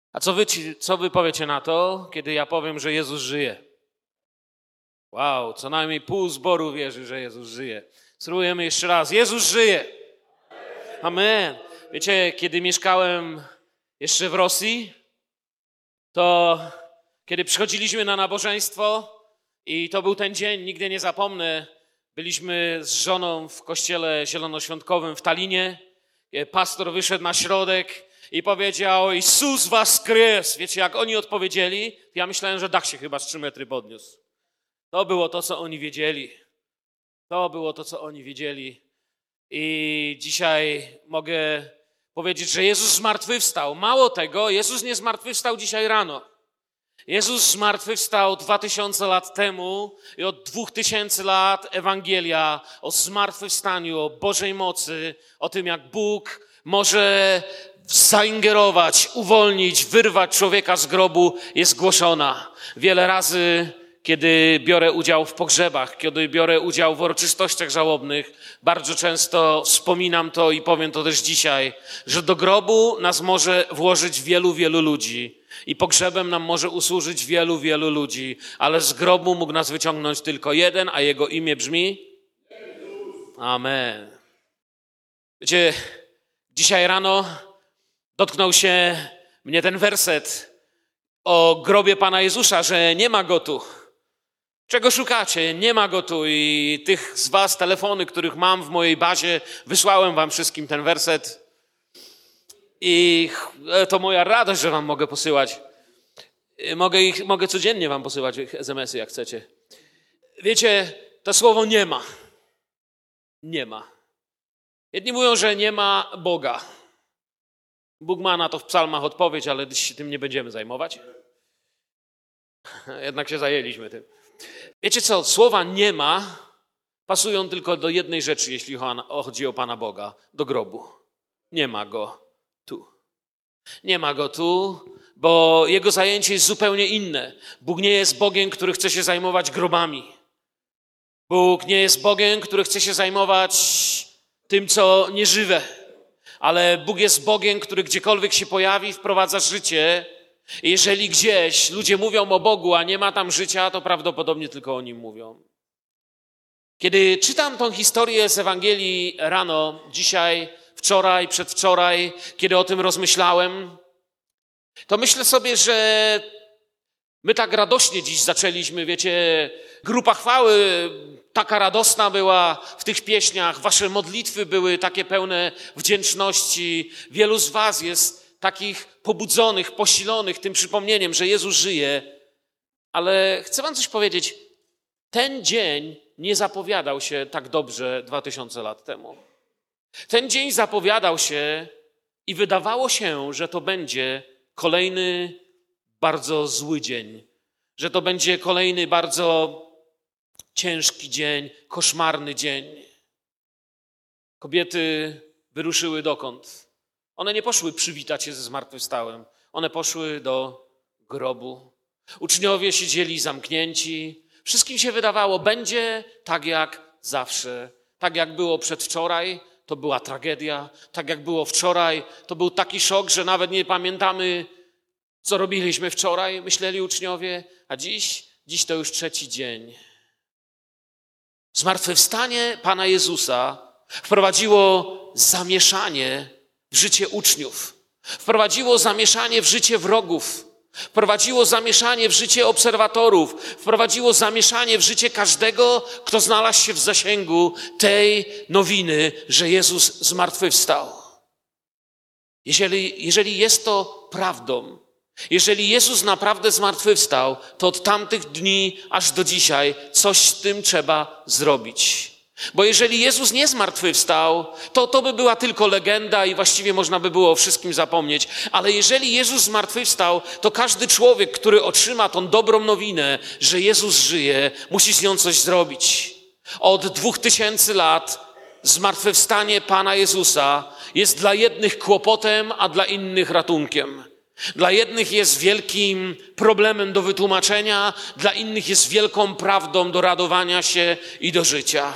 A co wy powiecie na to, kiedy ja powiem, że Jezus żyje? Wow, co najmniej pół zboru wierzy, że Jezus żyje. Spróbujemy jeszcze raz. Jezus żyje! Amen. Wiecie, kiedy mieszkałem jeszcze w Rosji, to kiedy przychodziliśmy na nabożeństwo i to był ten dzień, nigdy nie zapomnę, byliśmy z żoną w kościele zielonoświątkowym w Tallinie. Pastor wyszedł na środek i powiedział: Jezus woskres! Wiecie, jak oni odpowiedzieli, ja myślałem, że dach się chyba z 3 metry podniósł. To było to, co oni wiedzieli. To było to, co oni wiedzieli. I dzisiaj mogę powiedzieć, że Jezus zmartwychwstał. Mało tego, Jezus nie zmartwychwstał dzisiaj rano. Jezus zmartwychwstał 2000 lat temu i od 2000 lat Ewangelia o zmartwychwstaniu, o Bożej mocy, o tym, jak Bóg może zaingerować, uwolnić, wyrwać człowieka z grobu, jest głoszona. Wiele razy, kiedy biorę udział w pogrzebach, kiedy biorę udział w uroczystościach żałobnych, bardzo często wspominam to i powiem to też dzisiaj, że do grobu nas może włożyć wielu, wielu ludzi i pogrzebem nam może usłużyć wielu, wielu ludzi, ale z grobu mógł nas wyciągnąć tylko jeden, a jego imię brzmi? Amen. Wiecie, dzisiaj rano dotknął się mnie ten werset o grobie Pana Jezusa, że nie ma go tu. Czego szukacie? Nie ma go tu. I tych z was telefony, których mam w mojej bazie, wysłałem wam wszystkim ten werset. I to moja radość, że wam mogę posyłać. Mogę codziennie wam posyłać SMS-y, jak chcecie. Wiecie, to słowo nie ma. Nie ma. Jedni mówią, że nie ma Boga. Bóg ma na to w psalmach odpowiedź, ale dziś się tym nie będziemy zajmować. Jednak się zajęliśmy tym. Wiecie co, słowa nie ma pasują tylko do jednej rzeczy, jeśli chodzi o Pana Boga, do grobu. Nie ma go tu. Nie ma go tu, bo jego zajęcie jest zupełnie inne. Bóg nie jest Bogiem, który chce się zajmować grobami. Bóg nie jest Bogiem, który chce się zajmować tym, co nieżywe. Ale Bóg jest Bogiem, który gdziekolwiek się pojawi, wprowadza życie. I jeżeli gdzieś ludzie mówią o Bogu, a nie ma tam życia, to prawdopodobnie tylko o Nim mówią. Kiedy czytam tą historię z Ewangelii rano, dzisiaj, wczoraj, przedwczoraj, kiedy o tym rozmyślałem, to myślę sobie, że my tak radośnie dziś zaczęliśmy, wiecie, grupa chwały taka radosna była w tych pieśniach, wasze modlitwy były takie pełne wdzięczności. Wielu z was jest takich pobudzonych, posilonych tym przypomnieniem, że Jezus żyje. Ale chcę wam coś powiedzieć. Ten dzień nie zapowiadał się tak dobrze 2000 lat temu. Ten dzień zapowiadał się i wydawało się, że to będzie kolejny bardzo zły dzień. Że to będzie kolejny bardzo ciężki dzień, koszmarny dzień. Kobiety wyruszyły dokąd? One nie poszły przywitać się ze zmartwychwstałym. One poszły do grobu. Uczniowie siedzieli zamknięci. Wszystkim się wydawało, będzie tak jak zawsze. Tak jak było przedwczoraj, to była tragedia. Tak jak było wczoraj, to był taki szok, że nawet nie pamiętamy, co robiliśmy wczoraj, myśleli uczniowie. A dziś to już 3. dzień. Zmartwychwstanie Pana Jezusa wprowadziło zamieszanie w życie uczniów. Wprowadziło zamieszanie w życie wrogów. Wprowadziło zamieszanie w życie obserwatorów. Wprowadziło zamieszanie w życie każdego, kto znalazł się w zasięgu tej nowiny, że Jezus zmartwychwstał. Jeżeli jest to prawdą, jeżeli Jezus naprawdę zmartwychwstał, to od tamtych dni aż do dzisiaj coś z tym trzeba zrobić. Bo jeżeli Jezus nie zmartwychwstał, to by była tylko legenda i właściwie można by było o wszystkim zapomnieć. Ale jeżeli Jezus zmartwychwstał, to każdy człowiek, który otrzyma tą dobrą nowinę, że Jezus żyje, musi z nią coś zrobić. Od 2000 lat zmartwychwstanie Pana Jezusa jest dla jednych kłopotem, a dla innych ratunkiem. Dla jednych jest wielkim problemem do wytłumaczenia, dla innych jest wielką prawdą do radowania się i do życia.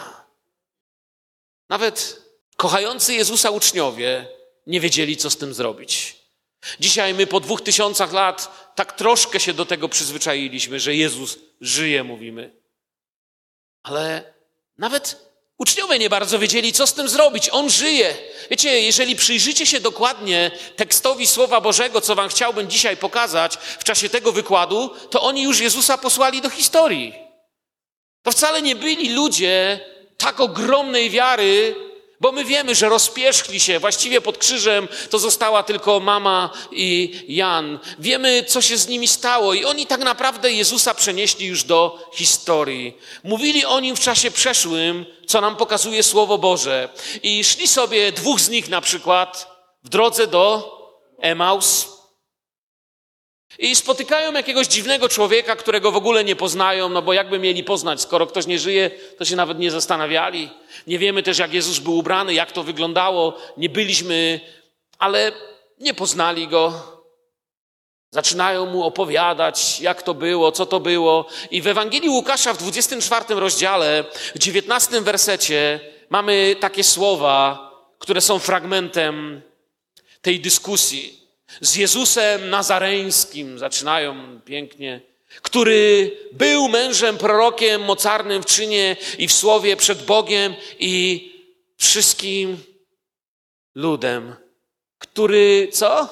Nawet kochający Jezusa uczniowie nie wiedzieli, co z tym zrobić. Dzisiaj my po 2000 lat tak troszkę się do tego przyzwyczailiśmy, że Jezus żyje, mówimy. Ale nawet uczniowie nie bardzo wiedzieli, co z tym zrobić. On żyje. Wiecie, jeżeli przyjrzycie się dokładnie tekstowi Słowa Bożego, co wam chciałbym dzisiaj pokazać w czasie tego wykładu, to oni już Jezusa posłali do historii. To wcale nie byli ludzie tak ogromnej wiary, bo my wiemy, że rozpierzchli się. Właściwie pod krzyżem to została tylko mama i Jan. Wiemy, co się z nimi stało i oni tak naprawdę Jezusa przenieśli już do historii. Mówili o Nim w czasie przeszłym, co nam pokazuje Słowo Boże. I szli sobie dwóch z nich na przykład w drodze do Emaus i spotykają jakiegoś dziwnego człowieka, którego w ogóle nie poznają, no bo jakby mieli poznać, skoro ktoś nie żyje, to się nawet nie zastanawiali. Nie wiemy też, jak Jezus był ubrany, jak to wyglądało, nie byliśmy, ale nie poznali Go. Zaczynają mu opowiadać, jak to było, co to było. I w Ewangelii Łukasza w 24 rozdziale, w 19 wersecie mamy takie słowa, które są fragmentem tej dyskusji. Z Jezusem Nazareńskim, zaczynają pięknie, który był mężem, prorokiem, mocarnym w czynie i w słowie przed Bogiem i wszystkim ludem, który, co?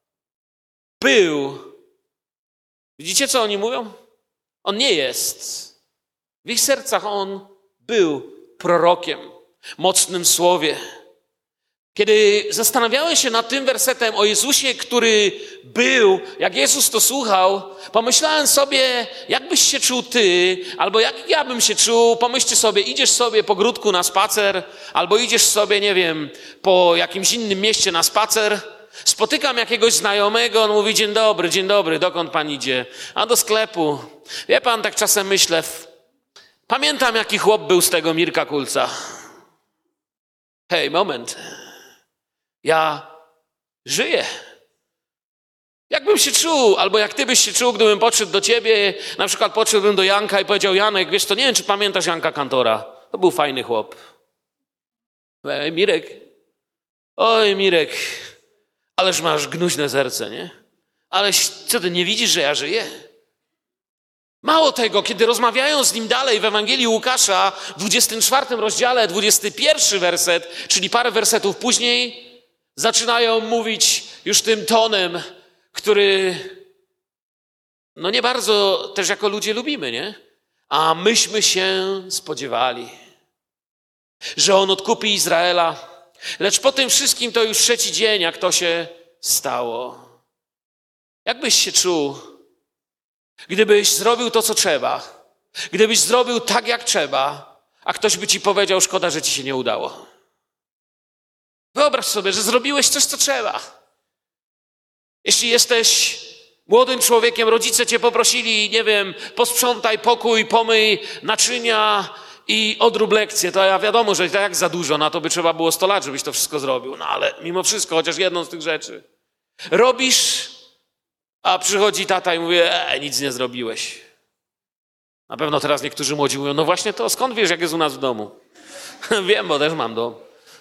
Był. Widzicie, co oni mówią? On nie jest. W ich sercach on był prorokiem, mocnym w słowie. Kiedy zastanawiałem się nad tym wersetem o Jezusie, który był, jak Jezus to słuchał, pomyślałem sobie, jak byś się czuł ty, albo jak ja bym się czuł. Pomyślcie sobie, idziesz sobie po gródku na spacer, albo idziesz sobie, nie wiem, po jakimś innym mieście na spacer. Spotykam jakiegoś znajomego, on mówi, dzień dobry, dokąd pan idzie? A do sklepu. Wie pan, tak czasem myślę, pamiętam jaki chłop był z tego Mirka Kulca. Hej, moment. Ja żyję. Jakbym się czuł, albo jak ty byś się czuł, gdybym podszedł do ciebie, na przykład podszedłbym do Janka i powiedział, Janek, wiesz to, nie wiem, czy pamiętasz Janka Kantora. To był fajny chłop. Mirek. Oj, Mirek. Ależ masz gnuśne serce, nie? Aleś, co ty nie widzisz, że ja żyję? Mało tego, kiedy rozmawiają z nim dalej w Ewangelii Łukasza, w 24 rozdziale, 21 werset, czyli parę wersetów później, zaczynają mówić już tym tonem, który no nie bardzo też jako ludzie lubimy, nie? A myśmy się spodziewali, że on odkupi Izraela, lecz po tym wszystkim to już 3. dzień, jak to się stało. Jak byś się czuł, gdybyś zrobił to, co trzeba, gdybyś zrobił tak, jak trzeba, a ktoś by ci powiedział, szkoda, że ci się nie udało. Wyobraź sobie, że zrobiłeś coś, co trzeba. Jeśli jesteś młodym człowiekiem, rodzice cię poprosili, nie wiem, posprzątaj pokój, pomyj naczynia i odrób lekcję, to ja wiadomo, że tak jak za dużo, na to by trzeba było 100 lat, żebyś to wszystko zrobił. No ale mimo wszystko, chociaż jedną z tych rzeczy. Robisz, a przychodzi tata i mówi, nic nie zrobiłeś. Na pewno teraz niektórzy młodzi mówią, no właśnie to, skąd wiesz, jak jest u nas w domu? Wiem, bo też mam dom.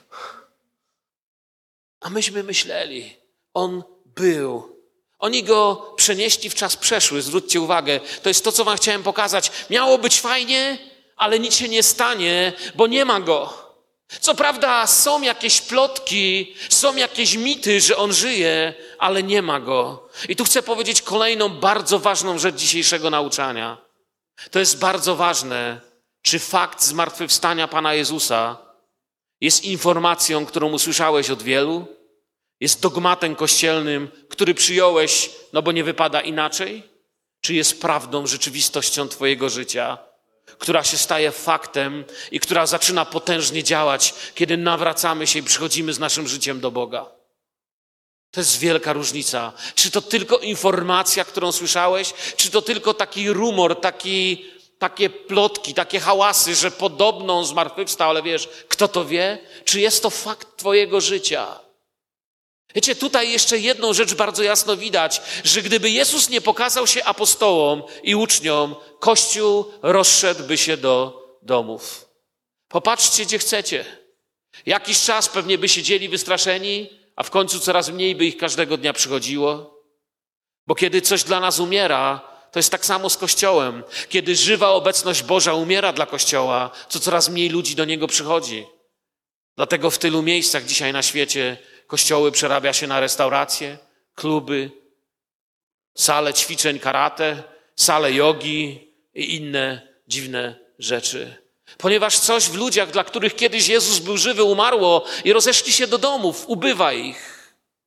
A myśmy myśleli, on był. Oni go przenieśli w czas przeszły, zwróćcie uwagę. To jest to, co wam chciałem pokazać. Miało być fajnie, ale nic się nie stanie, bo nie ma go. Co prawda są jakieś plotki, są jakieś mity, że on żyje, ale nie ma go. I tu chcę powiedzieć kolejną bardzo ważną rzecz dzisiejszego nauczania. To jest bardzo ważne, czy fakt zmartwychwstania Pana Jezusa jest informacją, którą usłyszałeś od wielu, jest dogmatem kościelnym, który przyjąłeś, no bo nie wypada inaczej, czy jest prawdą, rzeczywistością twojego życia, która się staje faktem i która zaczyna potężnie działać, kiedy nawracamy się i przychodzimy z naszym życiem do Boga. To jest wielka różnica. Czy to tylko informacja, którą słyszałeś, czy to tylko taki rumor, takie plotki, takie hałasy, że podobno zmartwychwstał, ale wiesz, kto to wie? Czy jest to fakt twojego życia? Wiecie, tutaj jeszcze jedną rzecz bardzo jasno widać, że gdyby Jezus nie pokazał się apostołom i uczniom, Kościół rozszedłby się do domów. Popatrzcie, gdzie chcecie. Jakiś czas pewnie by siedzieli wystraszeni, a w końcu coraz mniej by ich każdego dnia przychodziło. Bo kiedy coś dla nas umiera, to jest tak samo z Kościołem. Kiedy żywa obecność Boża umiera dla Kościoła, to coraz mniej ludzi do niego przychodzi. Dlatego w tylu miejscach dzisiaj na świecie kościoły przerabia się na restauracje, kluby, sale ćwiczeń karate, sale jogi i inne dziwne rzeczy. Ponieważ coś w ludziach, dla których kiedyś Jezus był żywy, umarło i rozeszli się do domów, ubywa ich.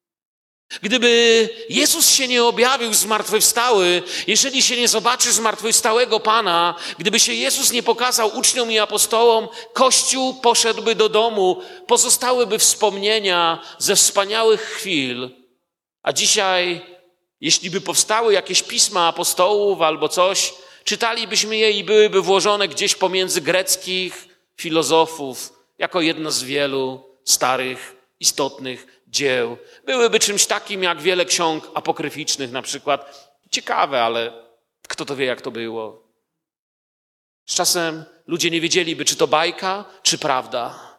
Gdyby Jezus się nie objawił zmartwychwstały, jeżeli się nie zobaczy zmartwychwstałego Pana, gdyby się Jezus nie pokazał uczniom i apostołom, Kościół poszedłby do domu, pozostałyby wspomnienia ze wspaniałych chwil. A dzisiaj, jeśli by powstały jakieś pisma apostołów albo coś, czytalibyśmy je i byłyby włożone gdzieś pomiędzy greckich filozofów, jako jedno z wielu starych, istotnych dzieł. Byłyby czymś takim jak wiele ksiąg apokryficznych na przykład. Ciekawe, ale kto to wie, jak to było. Z czasem ludzie nie wiedzieliby, czy to bajka, czy prawda.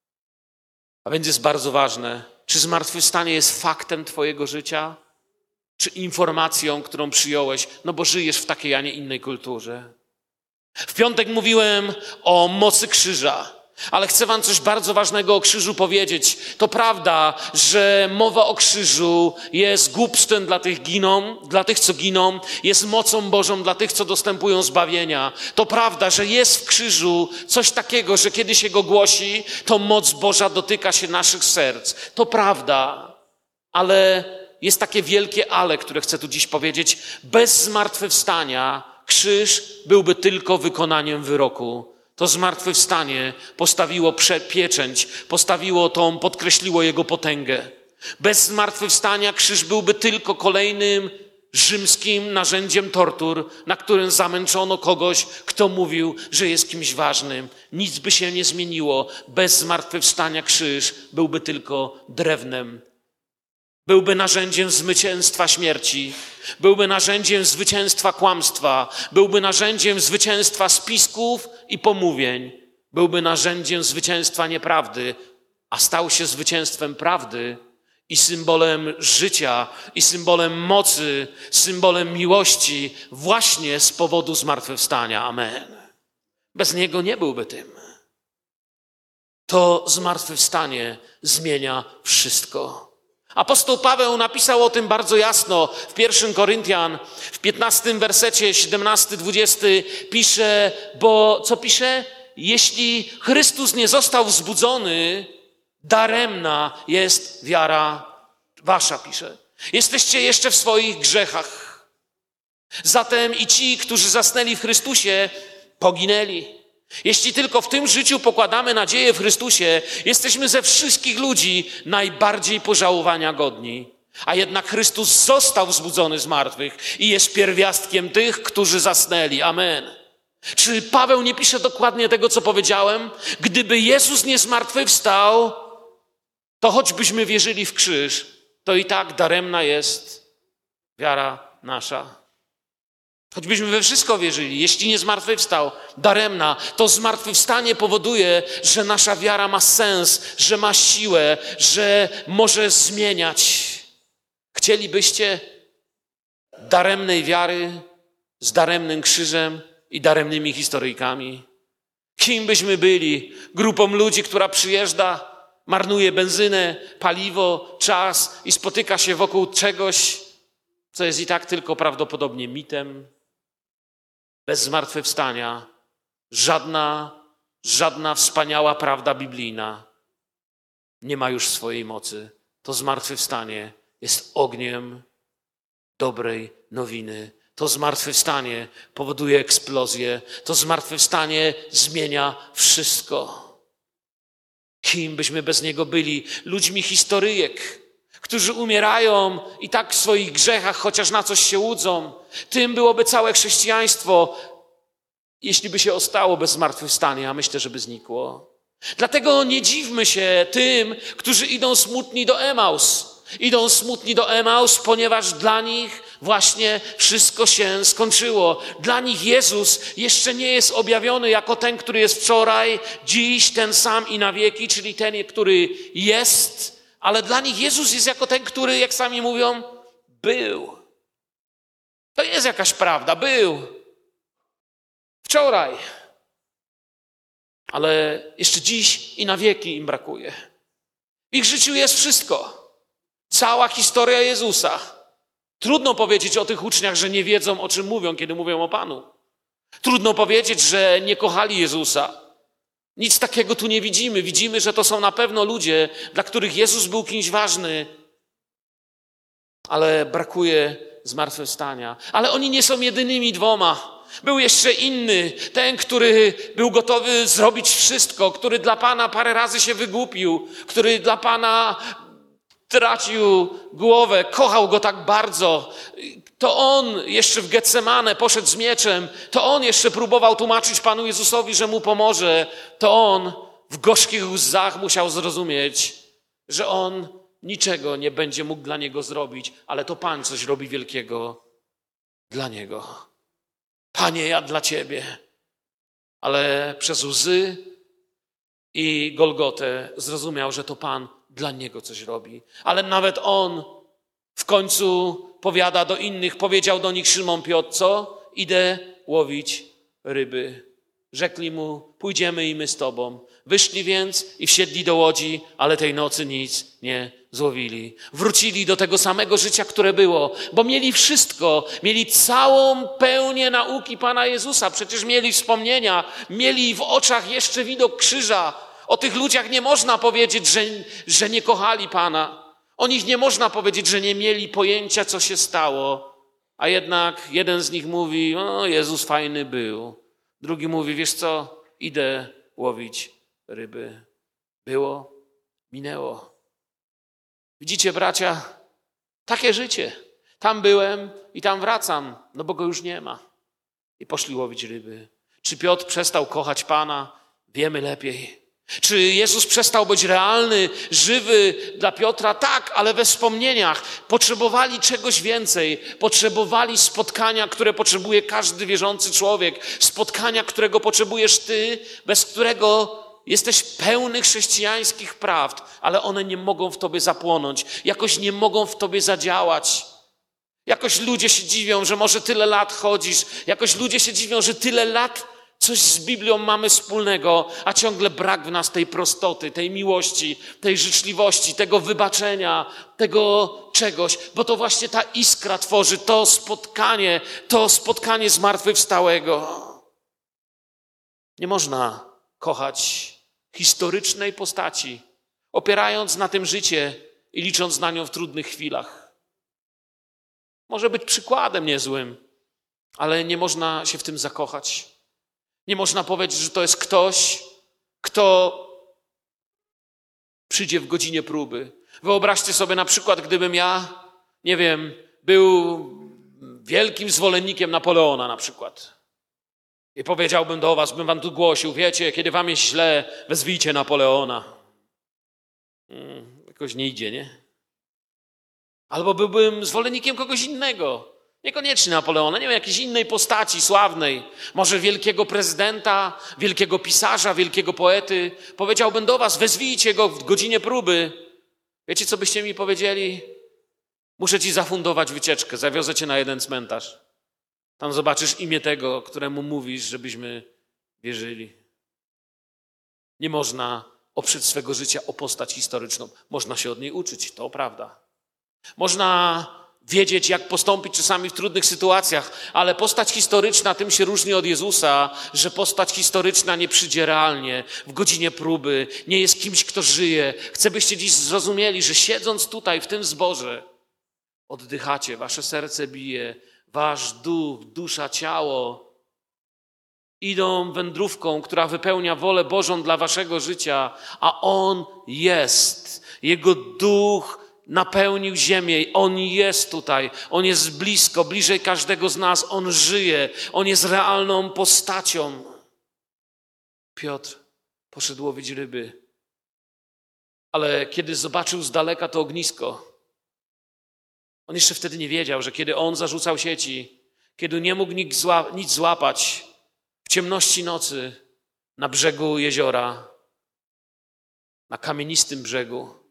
A więc jest bardzo ważne, czy zmartwychwstanie jest faktem twojego życia, czy informacją, którą przyjąłeś, no bo żyjesz w takiej, a nie innej kulturze. W piątek mówiłem o mocy krzyża. Ale chcę wam coś bardzo ważnego o krzyżu powiedzieć. To prawda, że mowa o krzyżu jest głupstwem dla tych, co giną, jest mocą Bożą dla tych, co dostępują zbawienia. To prawda, że jest w krzyżu coś takiego, że kiedy się go głosi, to moc Boża dotyka się naszych serc. To prawda, ale jest takie wielkie ale, które chcę tu dziś powiedzieć. Bez zmartwychwstania krzyż byłby tylko wykonaniem wyroku. To zmartwychwstanie postawiło pieczęć, podkreśliło jego potęgę. Bez zmartwychwstania krzyż byłby tylko kolejnym rzymskim narzędziem tortur, na którym zamęczono kogoś, kto mówił, że jest kimś ważnym. Nic by się nie zmieniło. Bez zmartwychwstania krzyż byłby tylko drewnem. Byłby narzędziem zwycięstwa śmierci, byłby narzędziem zwycięstwa kłamstwa, byłby narzędziem zwycięstwa spisków i pomówień, byłby narzędziem zwycięstwa nieprawdy, a stał się zwycięstwem prawdy i symbolem życia, i symbolem mocy, symbolem miłości właśnie z powodu zmartwychwstania. Amen. Bez niego nie byłby tym. To zmartwychwstanie zmienia wszystko. Apostoł Paweł napisał o tym bardzo jasno w 1 Koryntian, w 15 wersecie, 17-20 pisze, bo co pisze? Jeśli Chrystus nie został wzbudzony, daremna jest wiara wasza, pisze. Jesteście jeszcze w swoich grzechach. Zatem i ci, którzy zasnęli w Chrystusie, poginęli. Jeśli tylko w tym życiu pokładamy nadzieję w Chrystusie, jesteśmy ze wszystkich ludzi najbardziej pożałowania godni. A jednak Chrystus został wzbudzony z martwych i jest pierwiastkiem tych, którzy zasnęli. Amen. Czy Paweł nie pisze dokładnie tego, co powiedziałem? Gdyby Jezus nie zmartwychwstał, to choćbyśmy wierzyli w krzyż, to i tak daremna jest wiara nasza. Choćbyśmy we wszystko wierzyli, jeśli nie zmartwychwstał, daremna, to zmartwychwstanie powoduje, że nasza wiara ma sens, że ma siłę, że może zmieniać. Chcielibyście daremnej wiary z daremnym krzyżem i daremnymi historyjkami? Kim byśmy byli? Grupą ludzi, która przyjeżdża, marnuje benzynę, paliwo, czas i spotyka się wokół czegoś, co jest i tak tylko prawdopodobnie mitem. Bez zmartwychwstania żadna wspaniała prawda biblijna nie ma już swojej mocy. To zmartwychwstanie jest ogniem dobrej nowiny. To zmartwychwstanie powoduje eksplozję. To zmartwychwstanie zmienia wszystko. Kim byśmy bez niego byli? Ludźmi historyjek, którzy umierają i tak w swoich grzechach, chociaż na coś się łudzą. Tym byłoby całe chrześcijaństwo, jeśli by się ostało bez zmartwychwstania, a myślę, że by znikło. Dlatego nie dziwmy się tym, którzy idą smutni do Emaus. Idą smutni do Emaus, ponieważ dla nich właśnie wszystko się skończyło. Dla nich Jezus jeszcze nie jest objawiony jako ten, który jest wczoraj, dziś, ten sam i na wieki, czyli ten, który jest, Ale dla nich Jezus jest jako ten, który, jak sami mówią, był. To jest jakaś prawda, był. Wczoraj. Ale jeszcze dziś i na wieki im brakuje. W ich życiu jest wszystko. Cała historia Jezusa. Trudno powiedzieć o tych uczniach, że nie wiedzą, o czym mówią, kiedy mówią o Panu. Trudno powiedzieć, że nie kochali Jezusa. Nic takiego tu nie widzimy. Widzimy, że to są na pewno ludzie, dla których Jezus był kimś ważny, ale brakuje zmartwychwstania. Ale oni nie są jedynymi dwoma. Był jeszcze inny, ten, który był gotowy zrobić wszystko, który dla Pana parę razy się wygłupił, który dla Pana tracił głowę, kochał Go tak bardzo. To On jeszcze w Getsemane poszedł z mieczem, to On jeszcze próbował tłumaczyć Panu Jezusowi, że Mu pomoże. To On w gorzkich łzach musiał zrozumieć, że On niczego nie będzie mógł dla Niego zrobić, ale to Pan coś robi wielkiego dla Niego. Panie, ja dla Ciebie. Ale przez łzy i Golgotę zrozumiał, że to Pan dla Niego coś robi. Ale nawet On w końcu powiada do innych, powiedział do nich Szymon Piotr, co? Idę łowić ryby. Rzekli Mu, pójdziemy i my z Tobą. Wyszli więc i wsiedli do łodzi, ale tej nocy nic nie złowili. Wrócili do tego samego życia, które było, bo mieli wszystko. Mieli całą pełnię nauki Pana Jezusa. Przecież mieli wspomnienia, mieli w oczach jeszcze widok krzyża. O tych ludziach nie można powiedzieć, że nie kochali Pana. O nich nie można powiedzieć, że nie mieli pojęcia, co się stało. A jednak jeden z nich mówi, o Jezus fajny był. Drugi mówi, wiesz co, idę łowić ryby. Było, minęło. Widzicie, bracia, takie życie. Tam byłem i tam wracam, no bo Go już nie ma. I poszli łowić ryby. Czy Piotr przestał kochać Pana? Wiemy lepiej. Czy Jezus przestał być realny, żywy dla Piotra? Tak, ale we wspomnieniach. Potrzebowali czegoś więcej. Potrzebowali spotkania, które potrzebuje każdy wierzący człowiek. Spotkania, którego potrzebujesz ty, bez którego jesteś pełny chrześcijańskich prawd, ale one nie mogą w tobie zapłonąć. Jakoś nie mogą w tobie zadziałać. Jakoś ludzie się dziwią, że może tyle lat chodzisz. Jakoś ludzie się dziwią, że tyle lat coś z Biblią mamy wspólnego, a ciągle brak w nas tej prostoty, tej miłości, tej życzliwości, tego wybaczenia, tego czegoś, bo to właśnie ta iskra tworzy to spotkanie zmartwychwstałego. Nie można kochać historycznej postaci, opierając na tym życie i licząc na nią w trudnych chwilach. Może być przykładem niezłym, ale nie można się w tym zakochać. Nie można powiedzieć, że to jest ktoś, kto przyjdzie w godzinie próby. Wyobraźcie sobie na przykład, gdybym ja, nie wiem, był wielkim zwolennikiem Napoleona na przykład. I powiedziałbym do was, bym wam tu głosił, wiecie, kiedy wam jest źle, wezwijcie Napoleona. Jakoś nie idzie, nie? Albo byłbym zwolennikiem kogoś innego. Niekoniecznie Napoleona, nie wiem, jakiejś innej postaci sławnej. Może wielkiego prezydenta, wielkiego pisarza, wielkiego poety. Powiedziałbym do was, wezwijcie go w godzinie próby. Wiecie, co byście mi powiedzieli? Muszę ci zafundować wycieczkę, zawiozę cię na jeden cmentarz. Tam zobaczysz imię tego, któremu mówisz, żebyśmy wierzyli. Nie można oprzeć swego życia o postać historyczną. Można się od niej uczyć, to prawda. Można wiedzieć, jak postąpić czasami w trudnych sytuacjach, ale postać historyczna tym się różni od Jezusa, że postać historyczna nie przyjdzie realnie, w godzinie próby, nie jest kimś, kto żyje. Chcę, byście dziś zrozumieli, że siedząc tutaj w tym zborze, oddychacie, wasze serce bije, wasz duch, dusza, ciało idą wędrówką, która wypełnia wolę Bożą dla waszego życia, a On jest. Jego duch napełnił ziemię. On jest tutaj. On jest blisko, bliżej każdego z nas. On żyje. On jest realną postacią. Piotr poszedł łowić ryby. Ale kiedy zobaczył z daleka to ognisko, on jeszcze wtedy nie wiedział, że kiedy on zarzucał sieci, kiedy nie mógł nic złapać, w ciemności nocy na brzegu jeziora, na kamienistym brzegu,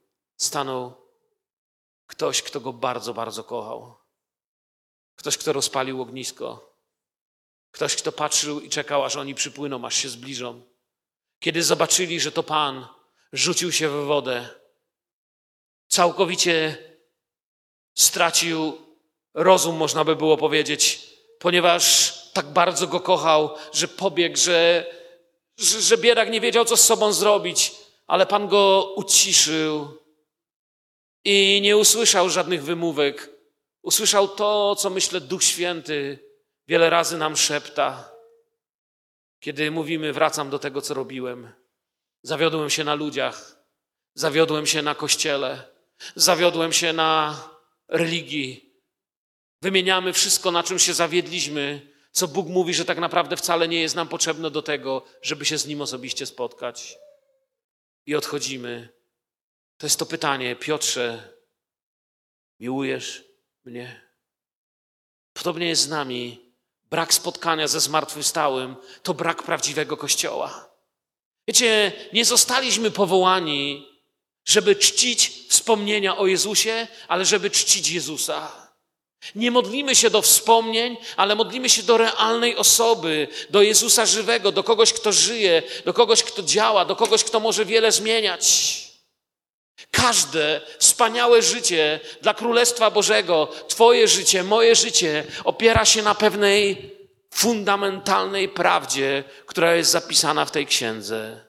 stanął ktoś, kto go bardzo, bardzo kochał. Ktoś, kto rozpalił ognisko. Ktoś, kto patrzył i czekał, aż oni przypłyną, aż się zbliżą. Kiedy zobaczyli, że to Pan, rzucił się w wodę. Całkowicie stracił rozum, można by było powiedzieć, ponieważ tak bardzo go kochał, że pobiegł, że biedak nie wiedział, co z sobą zrobić, ale Pan go uciszył i nie usłyszał żadnych wymówek. Usłyszał to, co myślę Duch Święty wiele razy nam szepta, kiedy mówimy: wracam do tego, co robiłem. Zawiodłem się na ludziach, zawiodłem się na Kościele, zawiodłem się na religii. Wymieniamy wszystko, na czym się zawiedliśmy, co Bóg mówi, że tak naprawdę wcale nie jest nam potrzebne do tego, żeby się z Nim osobiście spotkać. I odchodzimy. To jest to pytanie: Piotrze, miłujesz mnie? Podobnie jest z nami. Brak spotkania ze zmartwychwstałym to brak prawdziwego Kościoła. Wiecie, nie zostaliśmy powołani, żeby czcić wspomnienia o Jezusie, ale żeby czcić Jezusa. Nie modlimy się do wspomnień, ale modlimy się do realnej osoby, do Jezusa żywego, do kogoś, kto żyje, do kogoś, kto działa, do kogoś, kto może wiele zmieniać. Każde wspaniałe życie dla Królestwa Bożego, Twoje życie, moje życie opiera się na pewnej fundamentalnej prawdzie, która jest zapisana w tej księdze.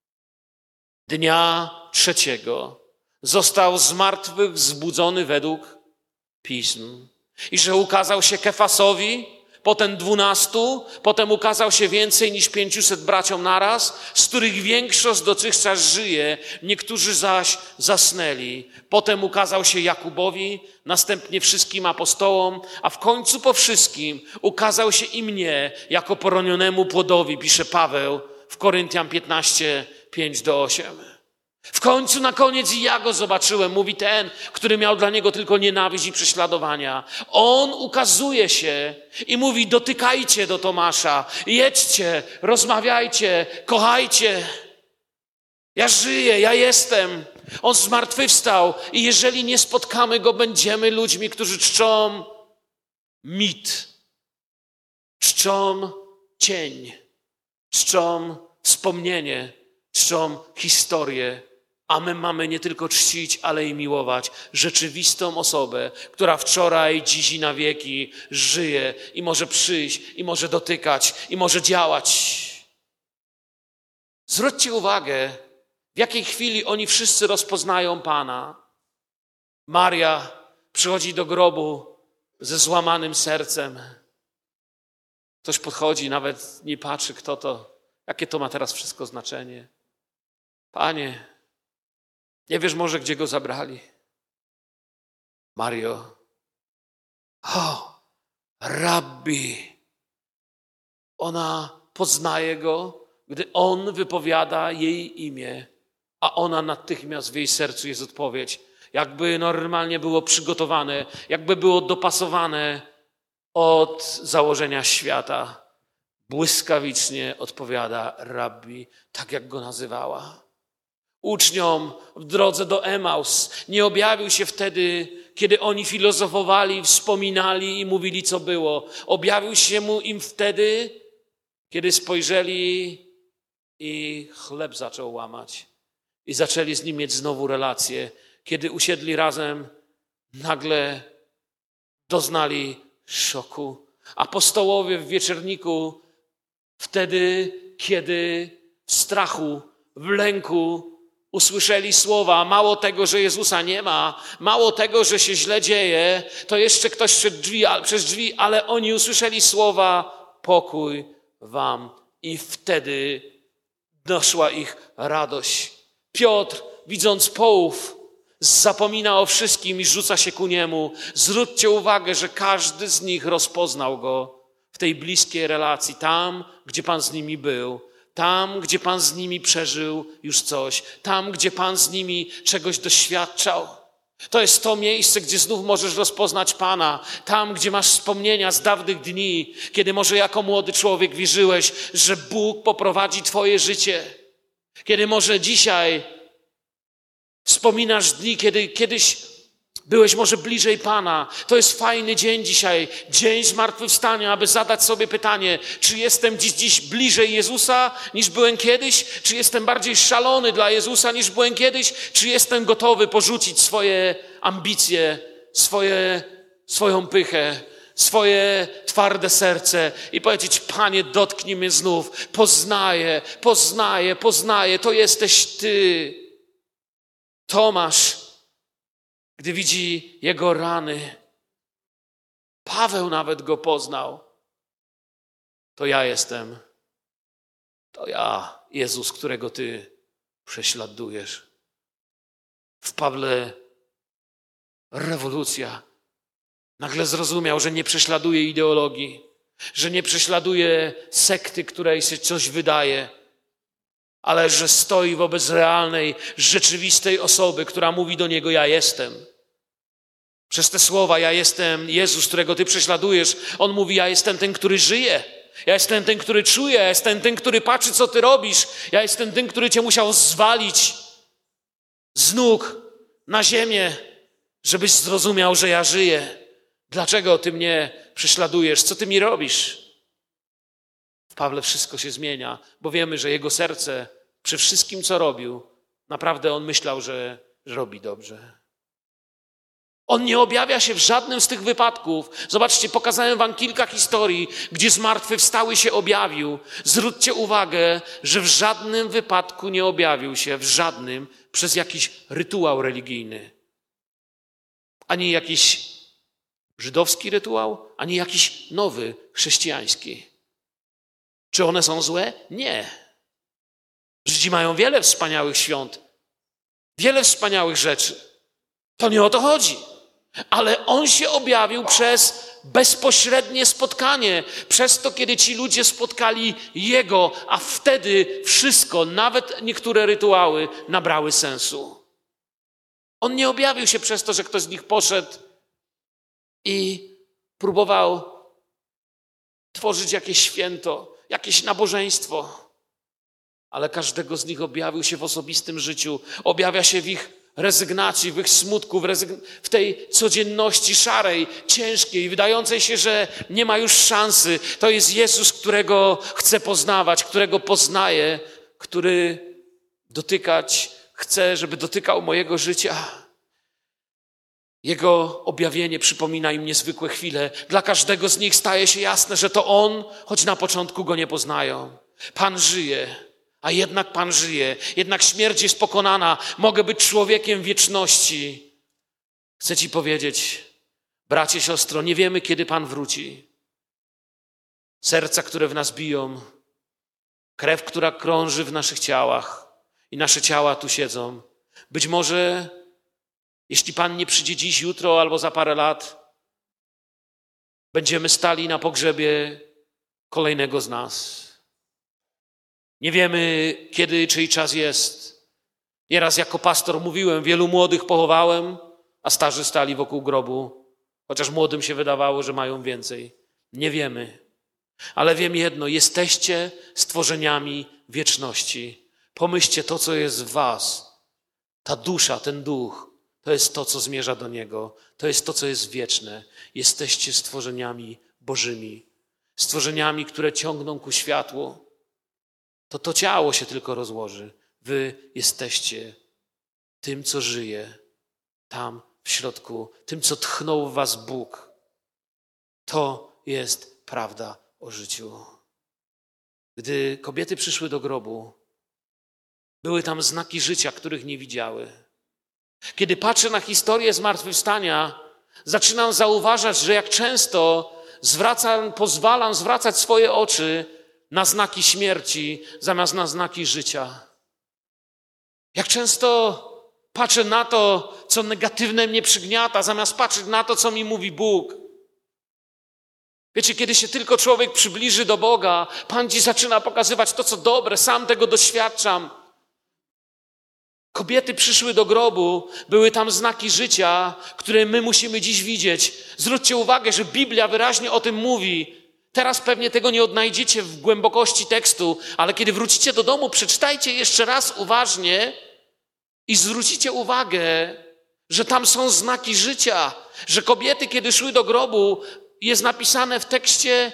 Dnia 3 został z martwych wzbudzony według Pism. I że ukazał się Kefasowi, potem 12, potem ukazał się więcej niż 500 braciom naraz, z których większość dotychczas żyje, niektórzy zaś zasnęli. Potem ukazał się Jakubowi, następnie wszystkim apostołom, a w końcu po wszystkim ukazał się i mnie jako poronionemu płodowi, pisze Paweł w Koryntian 15, 5-8. W końcu, na koniec i ja go zobaczyłem, mówi ten, który miał dla niego tylko nienawiść i prześladowania. On ukazuje się i mówi: dotykajcie do Tomasza, jedźcie, rozmawiajcie, kochajcie. Ja żyję, ja jestem. On zmartwychwstał i jeżeli nie spotkamy go, będziemy ludźmi, którzy czczą mit, czczą cień, czczą wspomnienie, czczą historię. A my mamy nie tylko czcić, ale i miłować rzeczywistą osobę, która wczoraj, dziś i na wieki żyje i może przyjść, i może dotykać, i może działać. Zwróćcie uwagę, w jakiej chwili oni wszyscy rozpoznają Pana. Maria przychodzi do grobu ze złamanym sercem. Ktoś podchodzi, nawet nie patrzy, kto to, jakie to ma teraz wszystko znaczenie. Panie, nie wiesz może, gdzie go zabrali? Mario. O, Rabbi. Ona poznaje go, gdy on wypowiada jej imię, a ona natychmiast w jej sercu jest odpowiedź. Jakby normalnie było przygotowane, jakby było dopasowane od założenia świata. Błyskawicznie odpowiada Rabbi, tak jak go nazywała. Uczniom w drodze do Emaus nie objawił się wtedy, kiedy oni filozofowali, wspominali i mówili, co było. Objawił się im wtedy, kiedy spojrzeli i chleb zaczął łamać. I zaczęli z nim mieć znowu relacje. Kiedy usiedli razem, nagle doznali szoku. Apostołowie w wieczerniku wtedy, kiedy w strachu, w lęku usłyszeli słowa, mało tego, że Jezusa nie ma, mało tego, że się źle dzieje, to jeszcze ktoś przez drzwi, ale oni usłyszeli słowa: pokój wam. I wtedy doszła ich radość. Piotr, widząc połów, zapomina o wszystkim i rzuca się ku niemu. Zwróćcie uwagę, że każdy z nich rozpoznał go w tej bliskiej relacji, tam, gdzie Pan z nimi był. Tam, gdzie Pan z nimi przeżył już coś. Tam, gdzie Pan z nimi czegoś doświadczał. To jest to miejsce, gdzie znów możesz rozpoznać Pana. Tam, gdzie masz wspomnienia z dawnych dni, kiedy może jako młody człowiek wierzyłeś, że Bóg poprowadzi twoje życie. Kiedy może dzisiaj Wspominasz dni, kiedy kiedyś byłeś może bliżej Pana. To jest fajny dzień dzisiaj, dzień zmartwychwstania, aby zadać sobie pytanie, czy jestem dziś bliżej Jezusa niż byłem kiedyś? Czy jestem bardziej szalony dla Jezusa niż byłem kiedyś? Czy jestem gotowy porzucić swoje ambicje, swoją pychę, swoje twarde serce i powiedzieć: Panie, dotknij mnie znów, poznaję, to jesteś Ty. Tomasz, gdy widzi jego rany, Paweł nawet go poznał. To ja jestem, to ja, Jezus, którego Ty prześladujesz. W Pawle rewolucja. Nagle zrozumiał, że nie prześladuje ideologii, że nie prześladuje sekty, której się coś wydaje, ale że stoi wobec realnej, rzeczywistej osoby, która mówi do niego: ja jestem. Przez te słowa: ja jestem Jezus, którego Ty prześladujesz, on mówi: ja jestem ten, który żyje. Ja jestem ten, który czuje. Ja jestem ten, który patrzy, co Ty robisz. Ja jestem ten, który Cię musiał zwalić z nóg na ziemię, żebyś zrozumiał, że ja żyję. Dlaczego Ty mnie prześladujesz? Co Ty mi robisz? W Pawle wszystko się zmienia, bo wiemy, że jego serce przy wszystkim, co robił, naprawdę on myślał, że robi dobrze. On nie objawia się w żadnym z tych wypadków. Zobaczcie, pokazałem wam kilka historii, gdzie zmartwychwstały się objawił. Zwróćcie uwagę, że w żadnym wypadku nie objawił się, w żadnym, przez jakiś rytuał religijny. Ani jakiś żydowski rytuał, ani jakiś nowy, chrześcijański. Czy one są złe? Nie. Żydzi mają wiele wspaniałych świąt, wiele wspaniałych rzeczy. To nie o to chodzi. Ale on się objawił przez bezpośrednie spotkanie, przez to, kiedy ci ludzie spotkali Jego, a wtedy wszystko, nawet niektóre rytuały, nabrały sensu. On nie objawił się przez to, że ktoś z nich poszedł i próbował tworzyć jakieś święto, jakieś nabożeństwo, ale każdego z nich objawił się w osobistym życiu, objawia się w ich rezygnacji, w ich smutku, w tej codzienności szarej, ciężkiej, wydającej się, że nie ma już szansy. To jest Jezus, którego chcę poznawać, którego poznaję, który dotykać chcę, żeby dotykał mojego życia. Jego objawienie przypomina im niezwykłe chwile. Dla każdego z nich staje się jasne, że to On, choć na początku Go nie poznają. Pan żyje, a jednak Pan żyje. Jednak śmierć jest pokonana. Mogę być człowiekiem wieczności. Chcę Ci powiedzieć, bracie, siostro, nie wiemy, kiedy Pan wróci. Serca, które w nas biją, krew, która krąży w naszych ciałach i nasze ciała tu siedzą. Być może jeśli Pan nie przyjdzie dziś, jutro albo za parę lat, będziemy stali na pogrzebie kolejnego z nas. Nie wiemy, kiedy czyj czas jest. Nieraz jako pastor mówiłem, wielu młodych pochowałem, a starzy stali wokół grobu, chociaż młodym się wydawało, że mają więcej. Nie wiemy. Ale wiem jedno, jesteście stworzeniami wieczności. Pomyślcie, to, co jest w was, ta dusza, ten duch, to jest to, co zmierza do Niego. To jest to, co jest wieczne. Jesteście stworzeniami Bożymi. Stworzeniami, które ciągną ku światłu. To ciało się tylko rozłoży. Wy jesteście tym, co żyje tam w środku. Tym, co tchnął w was Bóg. To jest prawda o życiu. Gdy kobiety przyszły do grobu, były tam znaki życia, których nie widziały. Kiedy patrzę na historię zmartwychwstania, zaczynam zauważać, że jak często pozwalam zwracać swoje oczy na znaki śmierci zamiast na znaki życia. Jak często patrzę na to, co negatywne mnie przygniata, zamiast patrzeć na to, co mi mówi Bóg. Wiecie, kiedy się tylko człowiek przybliży do Boga, Pan Ci zaczyna pokazywać to, co dobre, sam tego doświadczam. Kobiety przyszły do grobu, były tam znaki życia, które my musimy dziś widzieć. Zwróćcie uwagę, że Biblia wyraźnie o tym mówi. Teraz pewnie tego nie odnajdziecie w głębokości tekstu, ale kiedy wrócicie do domu, przeczytajcie jeszcze raz uważnie I zwrócicie uwagę, że tam są znaki życia, że kobiety, kiedy szły do grobu, jest napisane w tekście,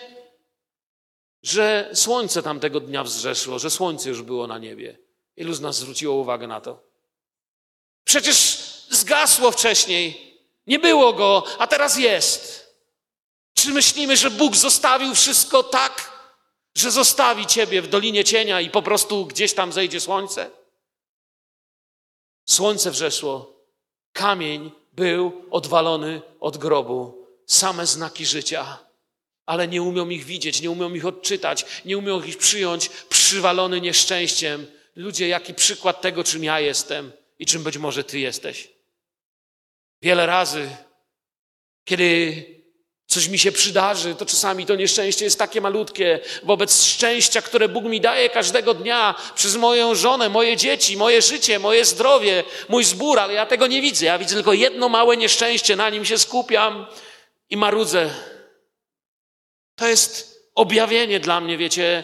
że słońce tamtego dnia wzeszło, że słońce już było na niebie. Ilu z nas zwróciło uwagę na to? Przecież zgasło wcześniej, nie było go, a teraz jest. Czy myślimy, że Bóg zostawił wszystko tak, że zostawi ciebie w dolinie cienia i po prostu gdzieś tam zejdzie słońce? Słońce wzeszło, kamień był odwalony od grobu, same znaki życia, ale nie umią ich widzieć, nie umią ich odczytać, nie umią ich przyjąć, przywalony nieszczęściem. Ludzie, jaki przykład tego, czym ja jestem i czym być może ty jesteś. Wiele razy, kiedy coś mi się przydarzy, to czasami to nieszczęście jest takie malutkie wobec szczęścia, które Bóg mi daje każdego dnia przez moją żonę, moje dzieci, moje życie, moje zdrowie, mój zbór, ale ja tego nie widzę. Ja widzę tylko jedno małe nieszczęście, na nim się skupiam i marudzę. To jest objawienie dla mnie, wiecie.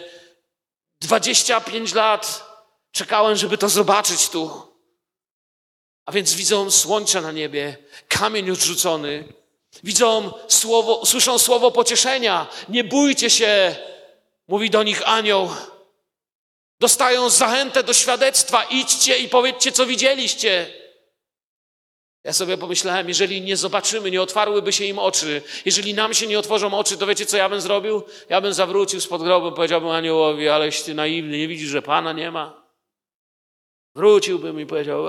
25 lat czekałem, żeby to zobaczyć tu. A więc widzą słońce na niebie, kamień odrzucony. Słyszą słowo pocieszenia. Nie bójcie się, mówi do nich anioł. Dostają zachętę do świadectwa. Idźcie i powiedzcie, co widzieliście. Ja sobie pomyślałem, jeżeli nie zobaczymy, nie otwarłyby się im oczy, jeżeli nam się nie otworzą oczy, to wiecie, co ja bym zrobił? Ja bym zawrócił spod grobu, powiedziałbym aniołowi, aleś ty naiwny, nie widzisz, że Pana nie ma? Wróciłbym i powiedział,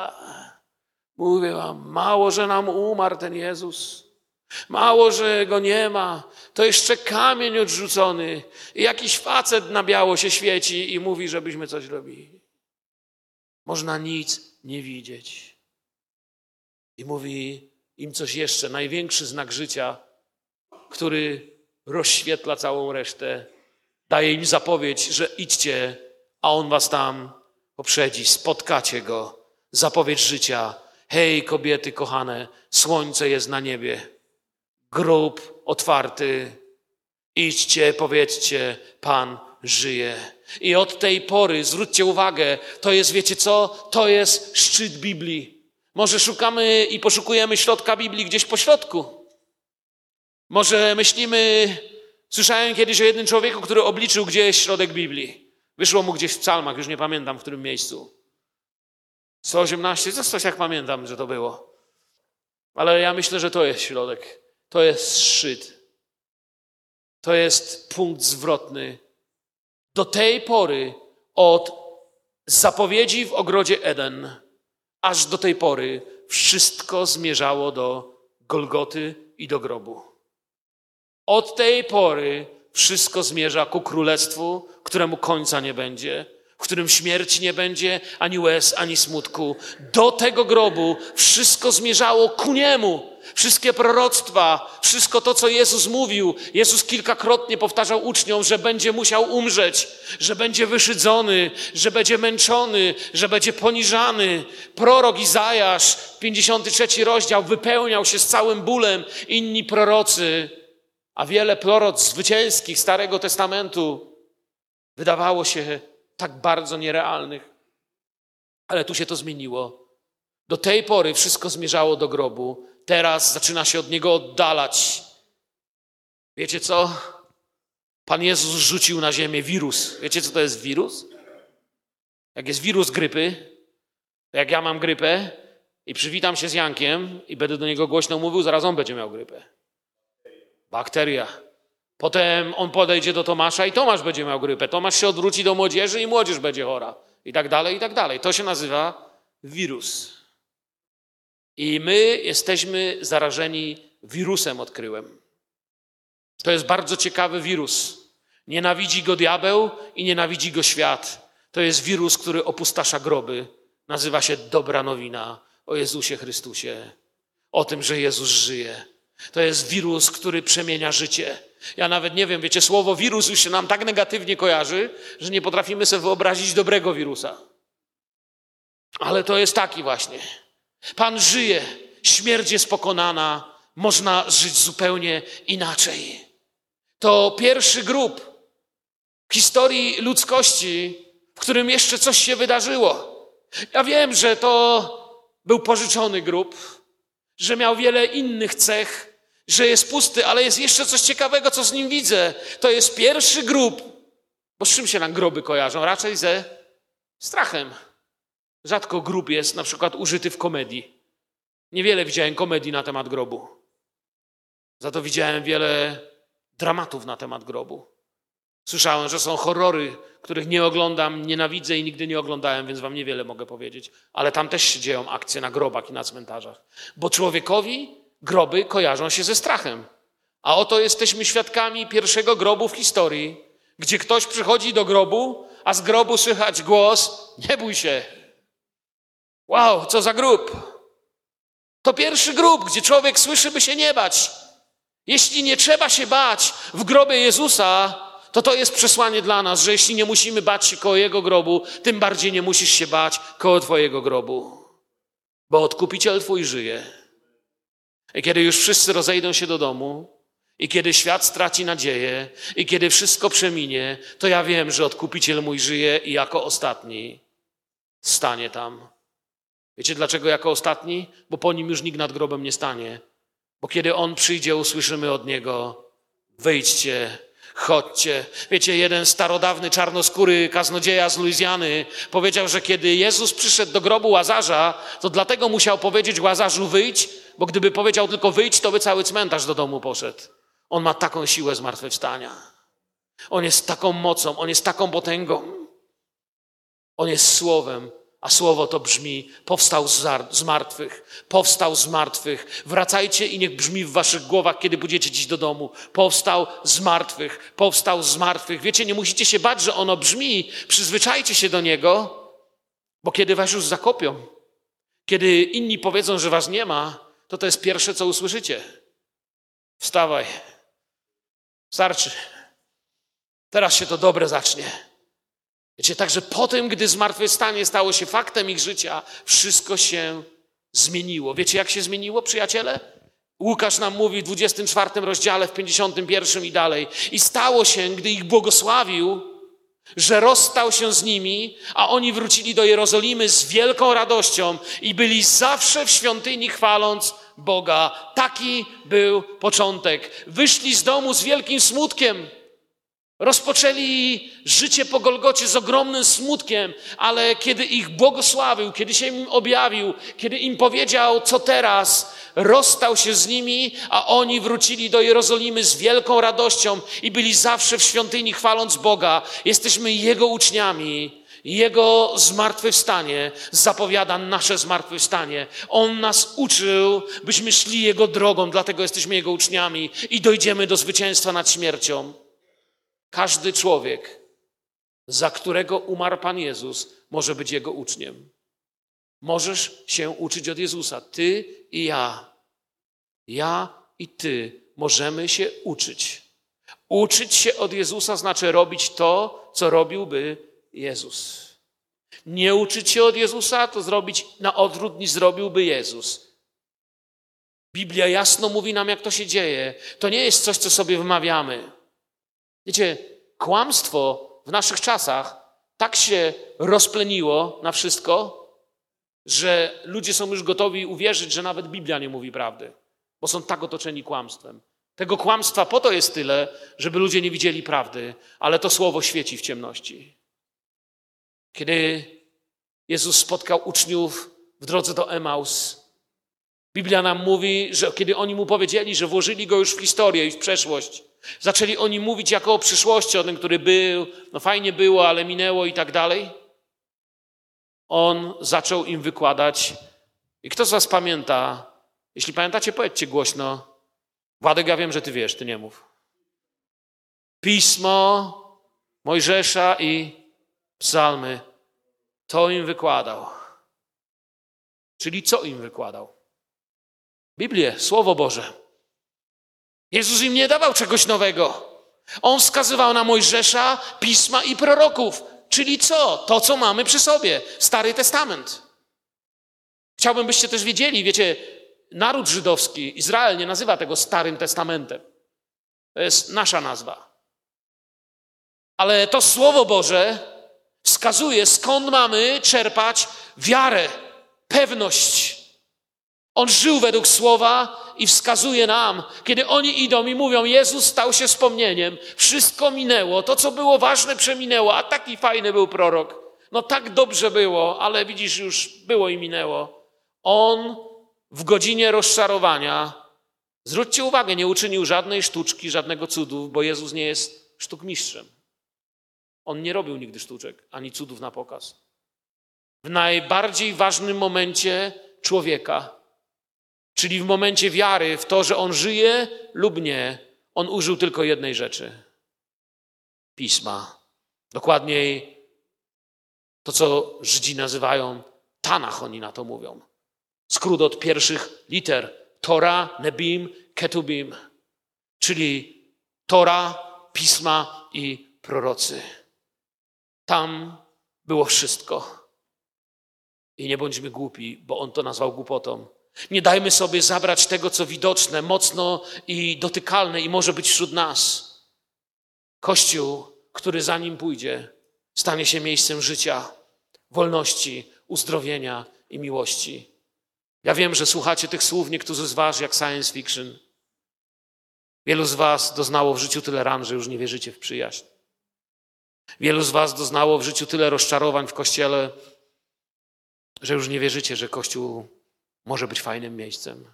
mówię wam, mało, że nam umarł ten Jezus. Mało, że go nie ma. To jeszcze kamień odrzucony. I jakiś facet na biało się świeci i mówi, żebyśmy coś robili. Można nic nie widzieć. I mówi im coś jeszcze. Największy znak życia, który rozświetla całą resztę. Daje im zapowiedź, że idźcie, a on was tam poprzedzi. Spotkacie go. Zapowiedź życia. Hej, kobiety kochane, słońce jest na niebie. Grób otwarty. Idźcie, powiedzcie, Pan żyje. I od tej pory, zwróćcie uwagę, to jest, wiecie co? To jest szczyt Biblii. Może szukamy i poszukujemy środka Biblii gdzieś po środku. Może myślimy, słyszałem kiedyś o jednym człowieku, który obliczył, gdzie jest środek Biblii. Wyszło mu gdzieś w psalmach, już nie pamiętam w którym miejscu. 118, coś jak pamiętam, że to było. Ale ja myślę, że to jest środek. To jest szczyt. To jest punkt zwrotny. Do tej pory od zapowiedzi w ogrodzie Eden, aż do tej pory wszystko zmierzało do Golgoty i do grobu. Od tej pory wszystko zmierza ku królestwu, któremu końca nie będzie, w którym śmierci nie będzie, ani łez, ani smutku. Do tego grobu wszystko zmierzało ku niemu. Wszystkie proroctwa, wszystko to, co Jezus mówił. Jezus kilkakrotnie powtarzał uczniom, że będzie musiał umrzeć, że będzie wyszydzony, że będzie męczony, że będzie poniżany. Prorok Izajasz, 53 rozdział, wypełniał się z całym bólem. Inni prorocy, a wiele proroc zwycięskich Starego Testamentu wydawało się tak bardzo nierealnych. Ale tu się to zmieniło. Do tej pory wszystko zmierzało do grobu. Teraz zaczyna się od niego oddalać. Wiecie co? Pan Jezus rzucił na ziemię wirus. Wiecie, co to jest wirus? Jak jest wirus grypy, to jak ja mam grypę i przywitam się z Jankiem i będę do niego głośno mówił, zaraz on będzie miał grypę. Bakteria. Potem on podejdzie do Tomasza i Tomasz będzie miał grypę. Tomasz się odwróci do młodzieży i młodzież będzie chora. I tak dalej, i tak dalej. To się nazywa wirus. I my jesteśmy zarażeni wirusem, odkryłem. To jest bardzo ciekawy wirus. Nienawidzi go diabeł i nienawidzi go świat. To jest wirus, który opustasza groby. Nazywa się Dobra Nowina o Jezusie Chrystusie. O tym, że Jezus żyje. To jest wirus, który przemienia życie. Ja nawet nie wiem, wiecie, słowo wirus już się nam tak negatywnie kojarzy, że nie potrafimy sobie wyobrazić dobrego wirusa. Ale to jest taki właśnie. Pan żyje, śmierć jest pokonana, można żyć zupełnie inaczej. To pierwszy grób w historii ludzkości, w którym jeszcze coś się wydarzyło. Ja wiem, że to był pożyczony grób, że miał wiele innych cech, że jest pusty, ale jest jeszcze coś ciekawego, co z nim widzę. To jest pierwszy grób. Bo z czym się nam groby kojarzą? Raczej ze strachem. Rzadko grób jest na przykład użyty w komedii. Niewiele widziałem komedii na temat grobu. Za to widziałem wiele dramatów na temat grobu. Słyszałem, że są horrory, których nie oglądam, nienawidzę i nigdy nie oglądałem, więc wam niewiele mogę powiedzieć. Ale tam też się dzieją akcje na grobach i na cmentarzach. Bo człowiekowi groby kojarzą się ze strachem. A oto jesteśmy świadkami pierwszego grobu w historii, gdzie ktoś przychodzi do grobu, a z grobu słychać głos: nie bój się. Wow, co za grób. To pierwszy grób, gdzie człowiek słyszy, by się nie bać. Jeśli nie trzeba się bać w grobie Jezusa, to jest przesłanie dla nas, że jeśli nie musimy bać się koło Jego grobu, tym bardziej nie musisz się bać koło Twojego grobu. Bo Odkupiciel Twój żyje. I kiedy już wszyscy rozejdą się do domu, i kiedy świat straci nadzieję, i kiedy wszystko przeminie, to ja wiem, że Odkupiciel mój żyje i jako ostatni stanie tam. Wiecie dlaczego jako ostatni? Bo po nim już nikt nad grobem nie stanie. Bo kiedy On przyjdzie, usłyszymy od Niego: wyjdźcie, chodźcie. Wiecie, jeden starodawny czarnoskóry kaznodzieja z Luizjany powiedział, że kiedy Jezus przyszedł do grobu Łazarza, to dlatego musiał powiedzieć Łazarzu: wyjdź, bo gdyby powiedział tylko wyjdź, to by cały cmentarz do domu poszedł. On ma taką siłę zmartwychwstania. On jest taką mocą, On jest taką potęgą. On jest Słowem, a Słowo to brzmi: powstał z martwych, powstał z martwych. Wracajcie i niech brzmi w waszych głowach, kiedy pójdziecie dziś do domu. Powstał z martwych, powstał z martwych. Wiecie, nie musicie się bać, że ono brzmi. Przyzwyczajcie się do niego, bo kiedy was już zakopią, kiedy inni powiedzą, że was nie ma, to jest pierwsze, co usłyszycie. Wstawaj. Starczy. Teraz się to dobre zacznie. Wiecie, także po tym, gdy zmartwychwstanie stało się faktem ich życia, wszystko się zmieniło. Wiecie, jak się zmieniło, przyjaciele? Łukasz nam mówi w 24 rozdziale, w 51 i dalej. I stało się, gdy ich błogosławił, że rozstał się z nimi, a oni wrócili do Jerozolimy z wielką radością i byli zawsze w świątyni, chwaląc Boga. Taki był początek. Wyszli z domu z wielkim smutkiem. Rozpoczęli życie po Golgocie z ogromnym smutkiem, ale kiedy ich błogosławił, kiedy się im objawił, kiedy im powiedział, co teraz, rozstał się z nimi, a oni wrócili do Jerozolimy z wielką radością i byli zawsze w świątyni, chwaląc Boga. Jesteśmy Jego uczniami. Jego zmartwychwstanie zapowiada nasze zmartwychwstanie. On nas uczył, byśmy szli Jego drogą, dlatego jesteśmy Jego uczniami i dojdziemy do zwycięstwa nad śmiercią. Każdy człowiek, za którego umarł Pan Jezus, może być Jego uczniem. Możesz się uczyć od Jezusa. Ty i ja. Ja i ty możemy się uczyć. Uczyć się od Jezusa znaczy robić to, co robiłby Jezus. Nie uczyć się od Jezusa, to zrobić na odwrót, niż zrobiłby Jezus. Biblia jasno mówi nam, jak to się dzieje. To nie jest coś, co sobie wymawiamy. Wiecie, kłamstwo w naszych czasach tak się rozpleniło na wszystko, że ludzie są już gotowi uwierzyć, że nawet Biblia nie mówi prawdy, bo są tak otoczeni kłamstwem. Tego kłamstwa po to jest tyle, żeby ludzie nie widzieli prawdy, ale to słowo świeci w ciemności. Kiedy Jezus spotkał uczniów w drodze do Emaus, Biblia nam mówi, że kiedy oni mu powiedzieli, że włożyli go już w historię i w przeszłość, zaczęli oni mówić jako o przyszłości, o tym, który był, no fajnie było, ale minęło i tak dalej. On zaczął im wykładać. I kto z was pamięta? Jeśli pamiętacie, powiedzcie głośno. Władek, ja wiem, że ty wiesz, ty nie mów. Pismo Mojżesza i psalmy. To im wykładał. Czyli co im wykładał? Biblię, Słowo Boże. Jezus im nie dawał czegoś nowego. On wskazywał na Mojżesza, Pisma i proroków. Czyli co? To, co mamy przy sobie. Stary Testament. Chciałbym, byście też wiedzieli, wiecie, naród żydowski, Izrael nie nazywa tego Starym Testamentem. To jest nasza nazwa. Ale to Słowo Boże wskazuje, skąd mamy czerpać wiarę, pewność. On żył według słowa i wskazuje nam, kiedy oni idą i mówią, Jezus stał się wspomnieniem, wszystko minęło, to co było ważne przeminęło, a taki fajny był prorok. No tak dobrze było, ale widzisz, już było i minęło. On w godzinie rozczarowania, zwróćcie uwagę, nie uczynił żadnej sztuczki, żadnego cudu, bo Jezus nie jest sztukmistrzem. On nie robił nigdy sztuczek, ani cudów na pokaz. W najbardziej ważnym momencie człowieka, czyli w momencie wiary w to, że on żyje lub nie, on użył tylko jednej rzeczy. Pisma. Dokładniej to, co Żydzi nazywają Tanach, oni na to mówią. Skrót od pierwszych liter. Tora, Nebim, Ketubim. Czyli Tora, Pisma i prorocy. Tam było wszystko. I nie bądźmy głupi, bo on to nazwał głupotą. Nie dajmy sobie zabrać tego, co widoczne, mocno i dotykalne i może być wśród nas. Kościół, który za nim pójdzie, stanie się miejscem życia, wolności, uzdrowienia i miłości. Ja wiem, że słuchacie tych słów, niektórzy z was jak science fiction. Wielu z was doznało w życiu tyle ran, że już nie wierzycie w przyjaźń. Wielu z was doznało w życiu tyle rozczarowań w Kościele, że już nie wierzycie, że Kościół może być fajnym miejscem.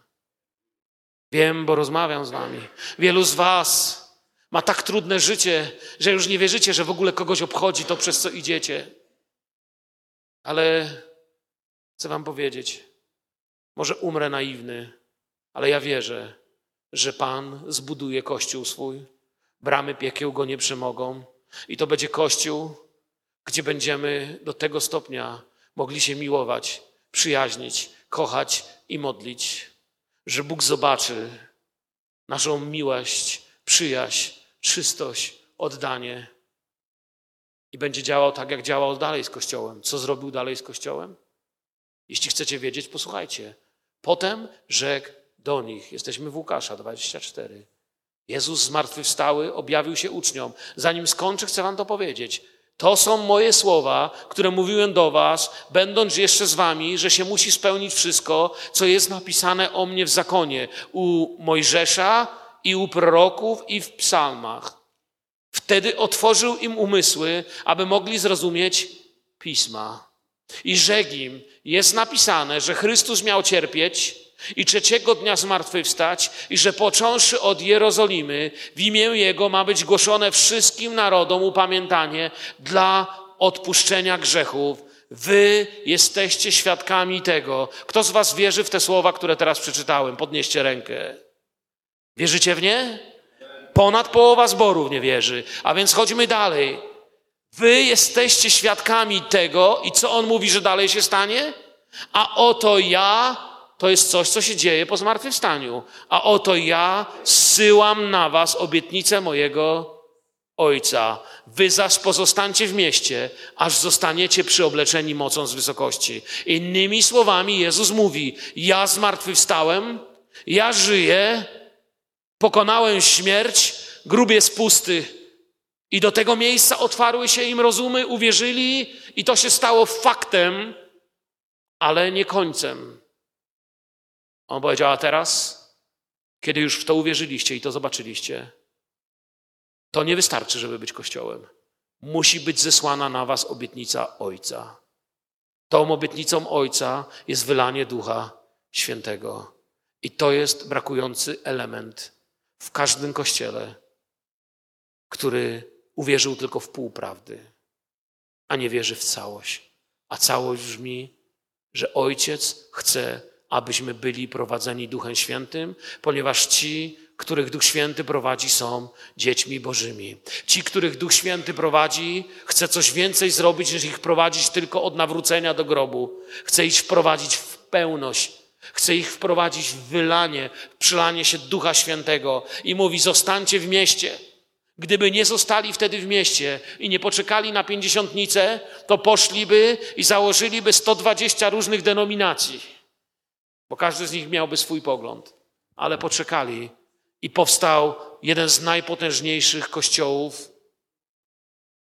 Wiem, bo rozmawiam z wami. Wielu z was ma tak trudne życie, że już nie wierzycie, że w ogóle kogoś obchodzi to, przez co idziecie. Ale chcę wam powiedzieć, może umrę naiwny, ale ja wierzę, że Pan zbuduje Kościół swój. Bramy piekieł go nie przemogą. I to będzie Kościół, gdzie będziemy do tego stopnia mogli się miłować, przyjaźnić, kochać i modlić, że Bóg zobaczy naszą miłość, przyjaźń, czystość, oddanie i będzie działał tak, jak działał dalej z Kościołem. Co zrobił dalej z Kościołem? Jeśli chcecie wiedzieć, posłuchajcie. Potem rzekł do nich, jesteśmy w Łukasza 24. Jezus zmartwychwstały, objawił się uczniom. Zanim skończę, chcę wam to powiedzieć. To są moje słowa, które mówiłem do was, będąc jeszcze z wami, że się musi spełnić wszystko, co jest napisane o mnie w zakonie, u Mojżesza i u proroków i w psalmach. Wtedy otworzył im umysły, aby mogli zrozumieć Pisma. I rzekł im, jest napisane, że Chrystus miał cierpieć i trzeciego dnia zmartwychwstać i że począwszy od Jerozolimy w imię Jego ma być głoszone wszystkim narodom upamiętanie dla odpuszczenia grzechów. Wy jesteście świadkami tego. Kto z was wierzy w te słowa, które teraz przeczytałem? Podnieście rękę. Wierzycie w nie? Ponad połowa zboru nie wierzy. A więc chodźmy dalej. Wy jesteście świadkami tego i co on mówi, że dalej się stanie? A oto ja, to jest coś, co się dzieje po zmartwychwstaniu. A oto ja zsyłam na was obietnicę mojego Ojca. Wy zaś pozostańcie w mieście, aż zostaniecie przyobleczeni mocą z wysokości. Innymi słowami Jezus mówi, ja zmartwychwstałem, ja żyję, pokonałem śmierć, grób jest pusty. I do tego miejsca otwarły się im rozumy, uwierzyli i to się stało faktem, ale nie końcem. On powiedział, a teraz, kiedy już w to uwierzyliście i to zobaczyliście, to nie wystarczy, żeby być Kościołem. Musi być zesłana na was obietnica Ojca. Tą obietnicą Ojca jest wylanie Ducha Świętego. I to jest brakujący element w każdym Kościele, który uwierzył tylko w pół prawdy, a nie wierzy w całość. A całość brzmi, że Ojciec chce, abyśmy byli prowadzeni Duchem Świętym, ponieważ ci, których Duch Święty prowadzi, są dziećmi Bożymi. Ci, których Duch Święty prowadzi, chce coś więcej zrobić, niż ich prowadzić tylko od nawrócenia do grobu. Chce ich wprowadzić w pełność. Chce ich wprowadzić w wylanie, przylanie się Ducha Świętego i mówi, zostańcie w mieście. Gdyby nie zostali wtedy w mieście i nie poczekali na pięćdziesiątnicę, to poszliby i założyliby 120 różnych denominacji, bo każdy z nich miałby swój pogląd. Ale poczekali i powstał jeden z najpotężniejszych kościołów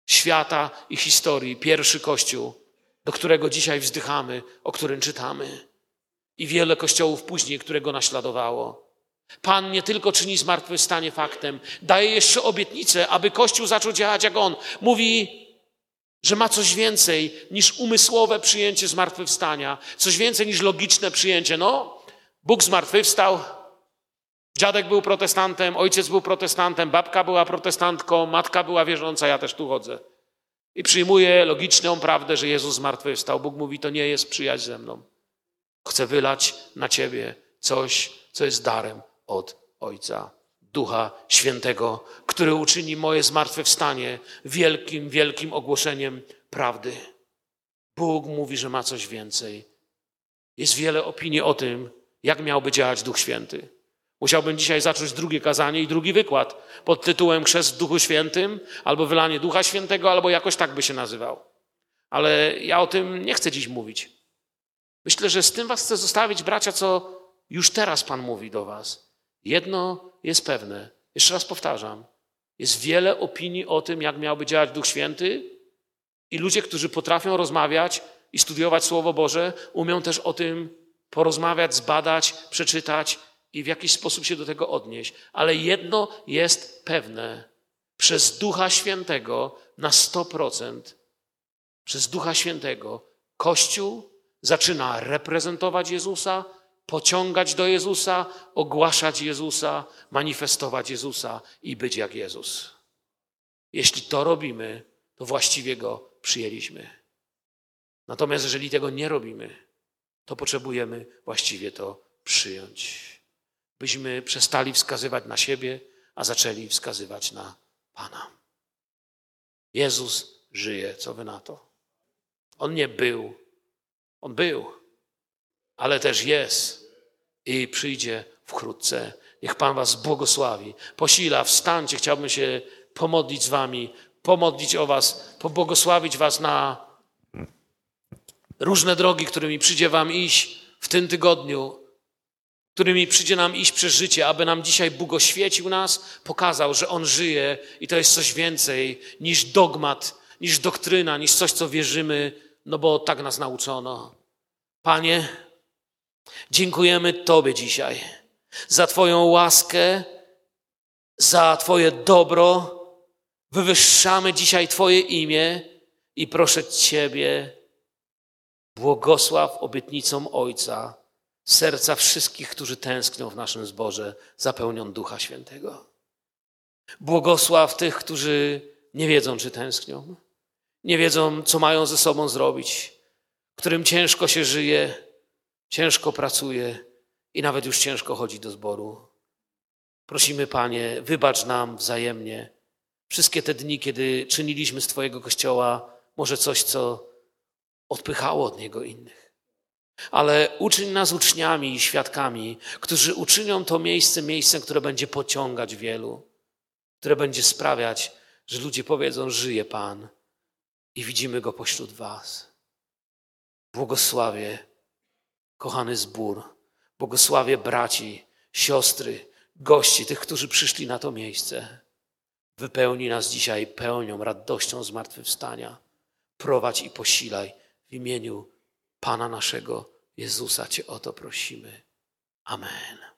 świata i historii, pierwszy Kościół, do którego dzisiaj wzdychamy, o którym czytamy. I wiele kościołów później, które go naśladowało. Pan nie tylko czyni zmartwychwstanie faktem, daje jeszcze obietnicę, aby Kościół zaczął działać jak On. Mówi, że ma coś więcej niż umysłowe przyjęcie zmartwychwstania, coś więcej niż logiczne przyjęcie. No, Bóg zmartwychwstał, dziadek był protestantem, ojciec był protestantem, babka była protestantką, matka była wierząca, ja też tu chodzę. I przyjmuję logiczną prawdę, że Jezus zmartwychwstał. Bóg mówi, to nie jest przyjaźń ze mną. Chcę wylać na ciebie coś, co jest darem od Ojca, Ducha Świętego, który uczyni moje zmartwychwstanie wielkim, wielkim ogłoszeniem prawdy. Bóg mówi, że ma coś więcej. Jest wiele opinii o tym, jak miałby działać Duch Święty. Musiałbym dzisiaj zacząć drugie kazanie i drugi wykład pod tytułem Chrzest w Duchu Świętym, albo wylanie Ducha Świętego, albo jakoś tak by się nazywał. Ale ja o tym nie chcę dziś mówić. Myślę, że z tym was chcę zostawić, bracia, co już teraz Pan mówi do was. Jedno jest pewne, jeszcze raz powtarzam, jest wiele opinii o tym, jak miałby działać Duch Święty i ludzie, którzy potrafią rozmawiać i studiować Słowo Boże, umią też o tym porozmawiać, zbadać, przeczytać i w jakiś sposób się do tego odnieść. Ale jedno jest pewne, przez Ducha Świętego na 100%, przez Ducha Świętego Kościół zaczyna reprezentować Jezusa, pociągać do Jezusa, ogłaszać Jezusa, manifestować Jezusa i być jak Jezus. Jeśli to robimy, to właściwie Go przyjęliśmy. Natomiast jeżeli tego nie robimy, to potrzebujemy właściwie to przyjąć. Byśmy przestali wskazywać na siebie, a zaczęli wskazywać na Pana. Jezus żyje, co wy na to? On nie był. On był, ale też jest i przyjdzie wkrótce. Niech Pan was błogosławi, posila, wstańcie, chciałbym się pomodlić z wami, pomodlić o was, pobłogosławić was na różne drogi, którymi przyjdzie wam iść w tym tygodniu, którymi przyjdzie nam iść przez życie, aby nam dzisiaj Bóg oświecił nas, pokazał, że On żyje i to jest coś więcej niż dogmat, niż doktryna, niż coś, co wierzymy, no bo tak nas nauczono. Panie, dziękujemy Tobie dzisiaj za Twoją łaskę, za Twoje dobro. Wywyższamy dzisiaj Twoje imię i proszę Ciebie, błogosław obietnicom Ojca serca wszystkich, którzy tęsknią w naszym zborze, zapełnią Ducha Świętego. Błogosław tych, którzy nie wiedzą, czy tęsknią, nie wiedzą, co mają ze sobą zrobić, którym ciężko się żyje, ciężko pracuje i nawet już ciężko chodzi do zboru. Prosimy, Panie, wybacz nam wzajemnie wszystkie te dni, kiedy czyniliśmy z Twojego Kościoła może coś, co odpychało od niego innych. Ale uczyń nas uczniami i świadkami, którzy uczynią to miejscem, które będzie pociągać wielu, które będzie sprawiać, że ludzie powiedzą, żyje Pan i widzimy Go pośród was. Błogosławię kochany zbór, błogosławię braci, siostry, gości, tych, którzy przyszli na to miejsce. Wypełnij nas dzisiaj pełnią, radością zmartwychwstania. Prowadź i posilaj w imieniu Pana naszego Jezusa Cię o to prosimy. Amen.